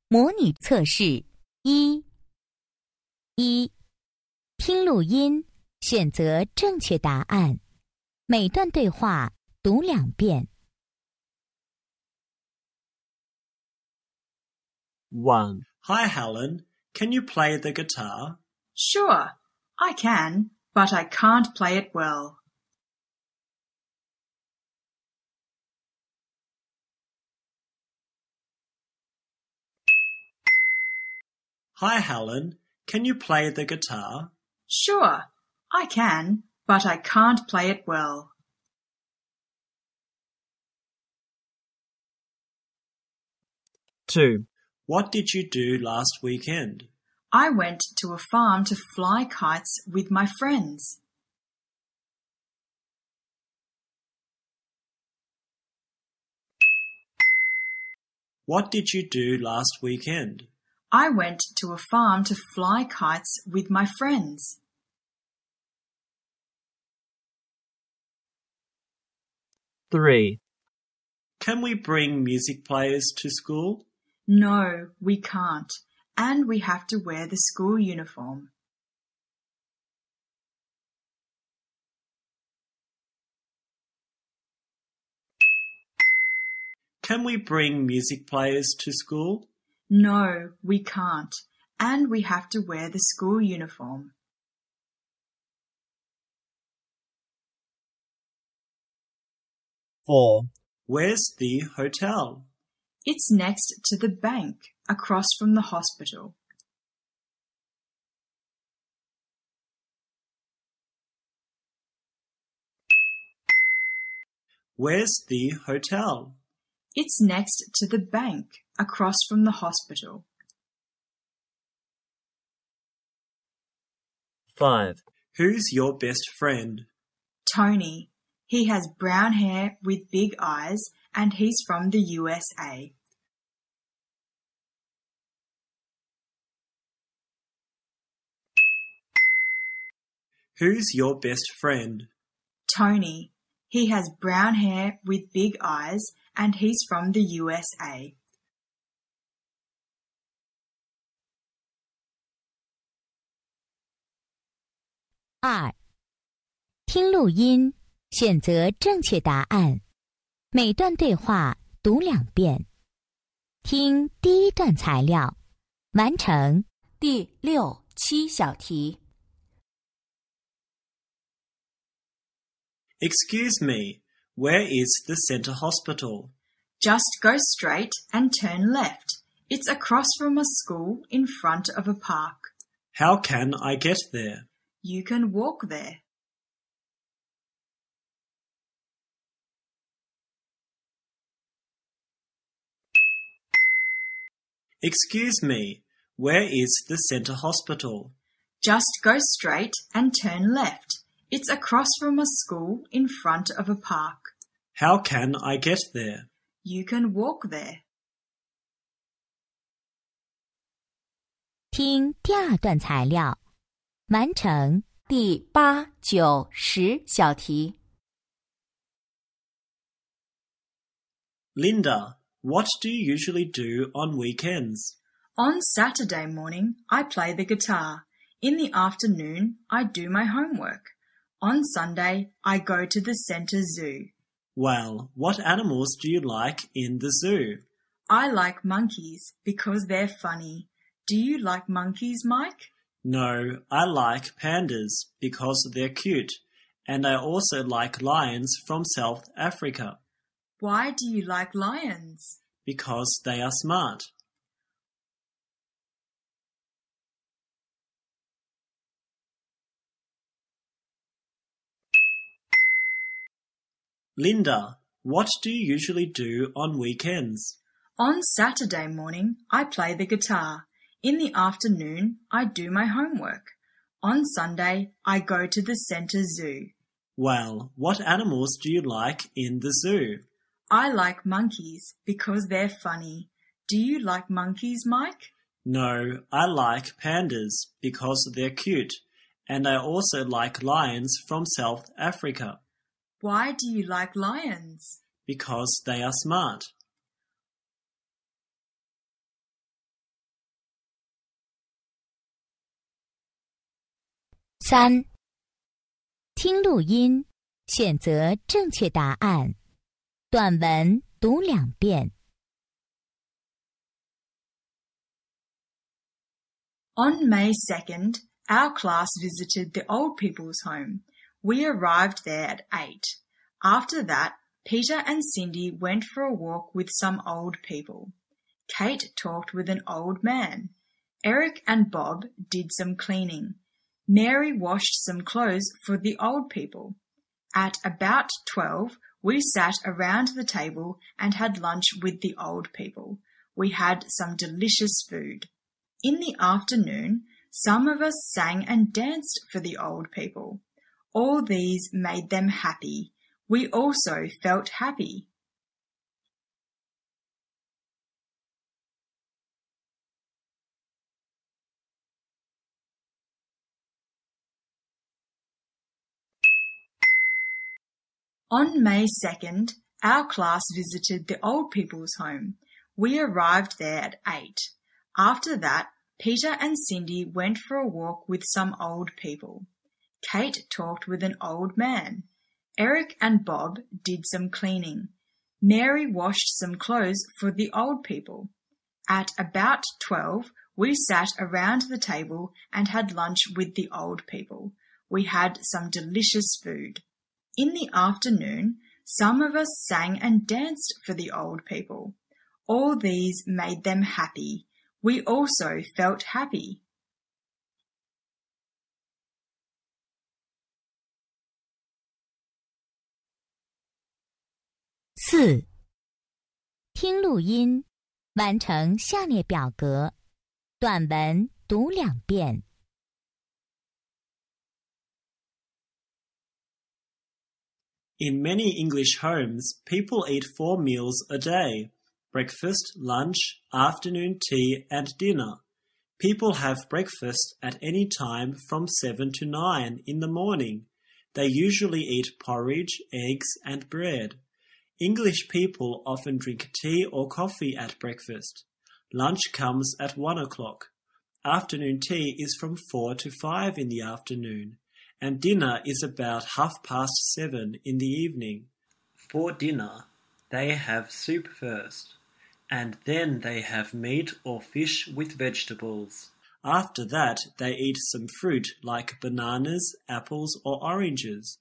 模拟测试一，听录音，选择正确答案，每段对话读2遍。 1. Hi, Helen. Can you play the guitar? Sure, I can, but I can't play it well. Hi, Helen. Can you play the guitar? Sure, I can, but I can't play it well. 2. What did you do last weekend? I went to a farm to fly kites with my friends. What did you do last weekend? I went to a farm to fly kites with my friends. 3. Can we bring music players to school? No, we can't, and we have to wear the school uniform. Can we bring music players to school? No, we can't, and we have to wear the school uniform. 4. Where's the hotel? It's next to the bank, across from the hospital. Where's the hotel? It's next to the bank, across from the hospital. 5. Who's your best friend? Tony. He has brown hair with big eyes, and he's from the USA. Who's your best friend? Tony. He has brown hair with big eyes, and he's from the USA. 2. 听录音，选择正确答案，每段对话读2遍。听第一段材料，完成第6、7小题。 Excuse me, where is the center hospital? Just go straight and turn left. It's across from a school in front of a park. How can I get there? You can walk there. Excuse me, where is the center hospital? Just go straight and turn left. It's across from a school in front of a park. How can I get there? You can walk there. 听第2段材料，完成第8、9、10小题。 Linda, what do you usually do on weekends? On Saturday morning, I play the guitar. In the afternoon, I do my homework. On Sunday, I go to the centre zoo. Well, what animals do you like in the zoo? I like monkeys because they're funny. Do you like monkeys, Mike? No, I like pandas because they're cute, and I also like lions from South Africa. Why do you like lions? Because they are smart. Linda, what do you usually do on weekends? On Saturday morning, I play the guitar. In the afternoon, I do my homework. On Sunday, I go to the centre zoo. Well, what animals do you like in the zoo? I like monkeys because they're funny. Do you like monkeys, Mike? No, I like pandas because they're cute, and I also like lions from South Africa. Why do you like lions? Because they are smart. 3. 听录音，选择正确答案。短文读2遍。 On May 2nd, our class visited the old people's home. We arrived there at 8. After that, Peter and Cindy went for a walk with some old people. Kate talked with an old man. Eric and Bob did some cleaning. Mary washed some clothes for the old people. At about 12, we sat around the table and had lunch with the old people. We had some delicious food. In the afternoon, some of us sang and danced for the old people. All these made them happy. We also felt happy. On May 2nd, our class visited the old people's home. We arrived there at 8. After that, Peter and Cindy went for a walk with some old people. Kate talked with an old man. Eric and Bob did some cleaning. Mary washed some clothes for the old people. At about 12, we sat around the table and had lunch with the old people. We had some delicious food. In the afternoon, some of us sang and danced for the old people. All these made them happy. We also felt happy. 4. 听录音，完成下列表格。短文读2遍。 In many English homes, people eat 4 meals a day: breakfast, lunch, afternoon tea, and dinner. People have breakfast at any time from 7 to 9 in the morning. They usually eat porridge, eggs, and bread. English people often drink tea or coffee at breakfast. Lunch comes at 1 o'clock. Afternoon tea is from 4 to 5 in the afternoon, and dinner is about 7:30 in the evening. For dinner, they have soup first, and then they have meat or fish with vegetables. After that, they eat some fruit like bananas, apples, or oranges.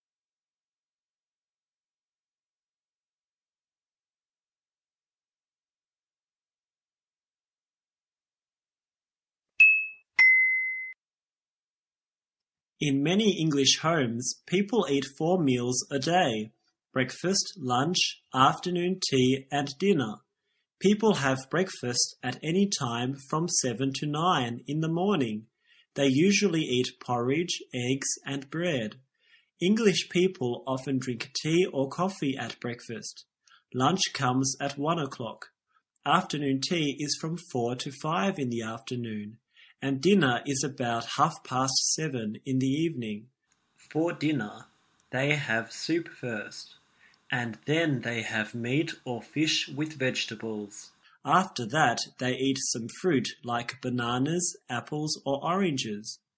In many English homes, people eat 4 meals a day: breakfast, lunch, afternoon tea, and dinner. People have breakfast at any time from 7 to 9 in the morning. They usually eat porridge, eggs, and bread. English people often drink tea or coffee at breakfast. Lunch comes at 1 o'clock. Afternoon tea is from 4 to 5 in the afternoon, and dinner is about 7:30 in the evening. For dinner, they have soup first, and then they have meat or fish with vegetables. After that, they eat some fruit like bananas, apples, or oranges.